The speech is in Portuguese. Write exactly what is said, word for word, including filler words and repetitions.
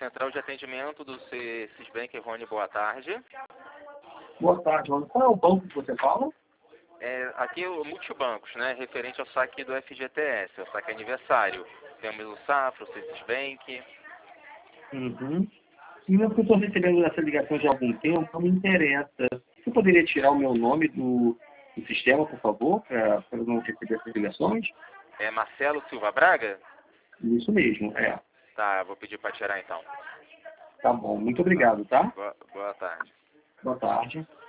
Central de atendimento do C- Sisbank, Rony, boa tarde. Boa tarde, Rony. Qual é o banco que você fala? É, aqui é o Multibancos, né? Referente ao saque do F G T S, o saque aniversário. Temos o Safra, o Sisbank. Uhum. E eu estou recebendo essa ligação já há algum tempo, não me interessa. Você poderia tirar o meu nome do, do sistema, por favor, para eu não receber essas ligações? É Marcelo Silva Braga? Isso mesmo, é. Tá, vou pedir para tirar então. Tá bom, muito obrigado, tá? Boa, boa tarde. Boa tarde.